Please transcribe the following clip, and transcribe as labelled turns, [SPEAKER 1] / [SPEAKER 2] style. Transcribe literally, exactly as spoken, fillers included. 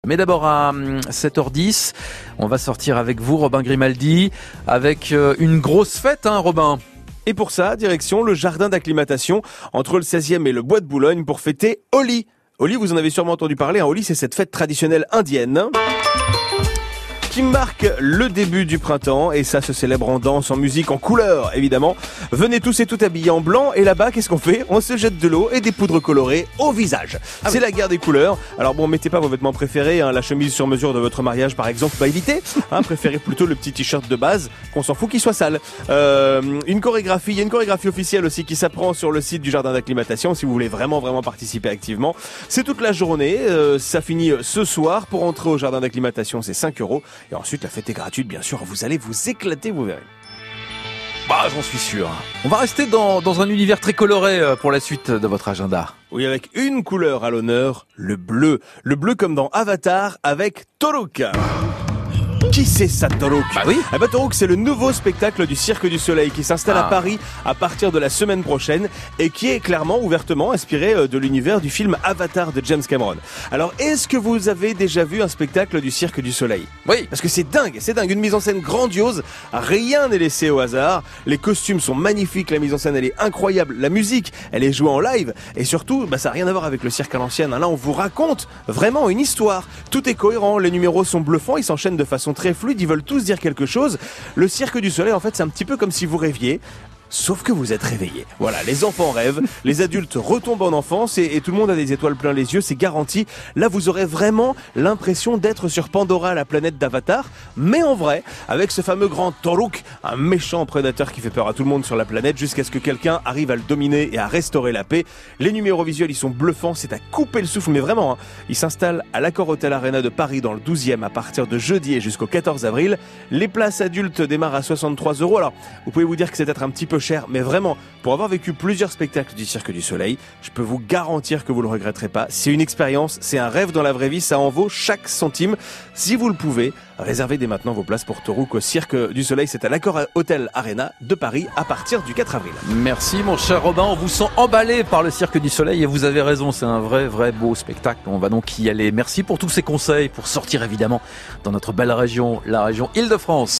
[SPEAKER 1] Mais d'abord à sept heures dix, on va sortir avec vous, Robin Grimaldi, avec une grosse fête, hein, Robin.
[SPEAKER 2] Et pour ça, direction le jardin d'acclimatation entre le seizième et le bois de Boulogne pour fêter Holi. Holi, vous en avez sûrement entendu parler, hein. Holi, c'est cette fête traditionnelle indienne qui marque le début du printemps, et ça se célèbre en danse, en musique, en couleurs, évidemment. Venez tous et toutes habillés en blanc, et là-bas, qu'est-ce qu'on fait? On se jette de l'eau et des poudres colorées au visage. Ah c'est oui. La guerre des couleurs. Alors bon, mettez pas vos vêtements préférés, hein, la chemise sur mesure de votre mariage, par exemple, pas éviter. Hein, préférez plutôt le petit t-shirt de base, qu'on s'en fout qu'il soit sale. Euh, une chorégraphie, il y a une chorégraphie officielle aussi qui s'apprend sur le site du jardin d'acclimatation, si vous voulez vraiment, vraiment participer activement. C'est toute la journée, euh, ça finit ce soir. Pour entrer au jardin d'acclimatation, c'est cinq euros. Et ensuite, la fête est gratuite, bien sûr. Vous allez vous éclater, vous verrez.
[SPEAKER 1] Bah, j'en suis sûr. On va rester dans, dans un univers très coloré pour la suite de votre agenda.
[SPEAKER 2] Oui, avec une couleur à l'honneur, le bleu. Le bleu comme dans Avatar avec Toruk. Qui c'est ça, Toruk?
[SPEAKER 1] Bah oui.
[SPEAKER 2] Eh ben, Toruk, c'est le nouveau spectacle du Cirque du Soleil qui s'installe ah. à Paris à partir de la semaine prochaine et qui est clairement, ouvertement inspiré de l'univers du film Avatar de James Cameron. Alors, est-ce que vous avez déjà vu un spectacle du Cirque du Soleil?
[SPEAKER 1] Oui.
[SPEAKER 2] Parce que c'est dingue, c'est dingue. Une mise en scène grandiose, rien n'est laissé au hasard. Les costumes sont magnifiques, la mise en scène, elle est incroyable. La musique, elle est jouée en live. Et surtout, bah, ça n'a rien à voir avec le cirque à l'ancienne. Là, on vous raconte vraiment une histoire. Tout est cohérent, les numéros sont bluffants, ils s'enchaînent de façon très fluide, ils veulent tous dire quelque chose. Le Cirque du Soleil, en fait, c'est un petit peu comme si vous rêviez. Sauf que vous êtes réveillés. Voilà, les enfants rêvent, les adultes retombent en enfance et, et tout le monde a des étoiles plein les yeux, c'est garanti. Là, vous aurez vraiment l'impression d'être sur Pandora, la planète d'Avatar, mais en vrai, avec ce fameux grand Toruk, un méchant prédateur qui fait peur à tout le monde sur la planète jusqu'à ce que quelqu'un arrive à le dominer et à restaurer la paix. Les numéros visuels, ils sont bluffants, c'est à couper le souffle, mais vraiment, hein. Ils s'installent à l'Accor Hotel Arena de Paris dans le douzième à partir de jeudi et jusqu'au quatorze avril. Les places adultes démarrent à soixante-trois euros. Alors, vous pouvez vous dire que c'est peut-être un petit peu cher, mais vraiment, pour avoir vécu plusieurs spectacles du Cirque du Soleil, je peux vous garantir que vous le regretterez pas. C'est une expérience, c'est un rêve dans la vraie vie, ça en vaut chaque centime. Si vous le pouvez, réservez dès maintenant vos places pour Toruk au Cirque du Soleil. C'est à l'Accor Hotel Arena de Paris à partir du quatre avril.
[SPEAKER 1] Merci mon cher Robin, on vous sent emballé par le Cirque du Soleil et vous avez raison, c'est un vrai, vrai beau spectacle. On va donc y aller. Merci pour tous ces conseils, pour sortir évidemment dans notre belle région, la région Île-de-France.